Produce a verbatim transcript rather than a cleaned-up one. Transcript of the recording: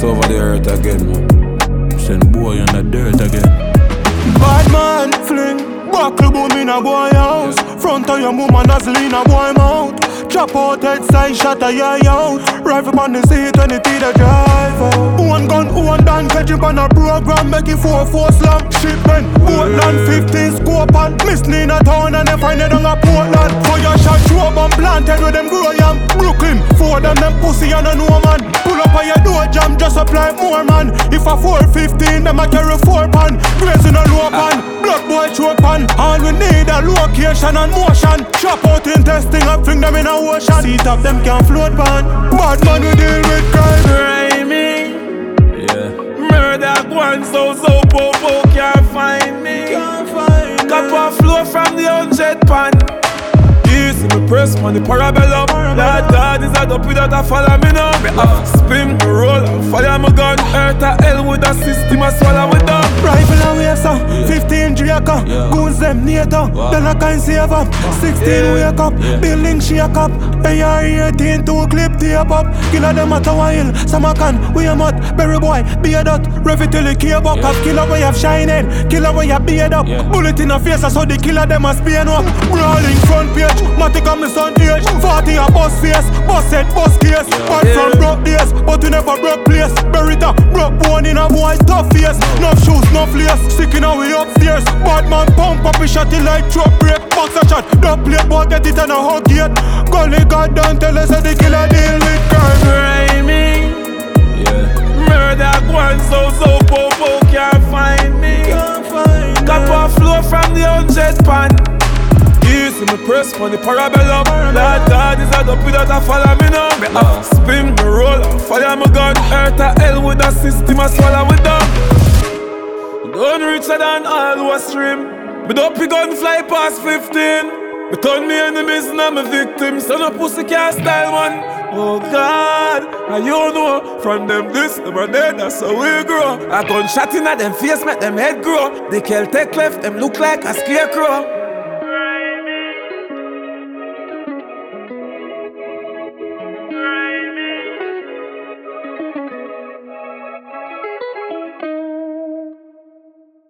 over the earth again, man. Send boy on the dirt again. Bad man, fling, buckle boom in a boy house. Front of your mama nozzle in a boy mouth. Chop out head side shot a yay out. Rifle on the seat when it the driver. One gun, one down, catch him on a program. Make it four four slam. Shipment, Portland fifteen scope and Miss Nina town and they find it on a Portland. Fire shot, show up and planted with them grow yam. Brooklyn, four them them pussy and a no man. Pull up on your door jam, just apply more man. If a four fifteen, them a carry four pan. Grace in a low pan, blood boy choke pan. All we need a location and motion. Chop out intestine and fling them in a ocean. Seat up them can float pan. Bad man we deal with crime. Grimy, Yeah. murder one so so po po can't find me. Can't find Cup me. of flow from the hundred pan. Easy me press on the parabellum. That God is a dope without a follow me now. Me have to spin, me roll and fire my gun. Earth a hell with a system a swallow with them. Rifle and wave so, fifteen Draco. Goons them NATO, then I can save up. Sixteen wake up, building shake up. A R eighteen two clip tape up. Killer them at a while, some a can, we a mud. Berry boy, be a dot, rev it till the key buck up. Killer way have shining, killer way have beard up. Bullet in the face, so the killer them a spear up. Brawling front page, Matic on me son age. Forty a bus face, bus head, bus case. One from broke days, but you never broke place. Buried up, broke bone in a boy tough face. No shoes, no flares, sticking away upstairs. Bad man pump up, he shot it like truck break. Box a shot, don't play ball, get it and a hug yet. Gully God don't tell us that the killer deal with crime. Grimy, Yeah. murder one so so po po can't find me. Can't find Cup of flow from the hundred pan. Easy me press on the parabellum. That God is a dope without a follow me now. Me have to spin, me roll and fire my gun. Earth a hell with a system a swallow with them. Don't richer than all who a stream. Me dopey gun fly past fifteen. Me turn me enemies and my victims. So no pussy can't style man. Oh God, and you know from them this, them are dead, that's how we grow. A gunshot in at them face make them head grow. They kill take left, them look like a scarecrow.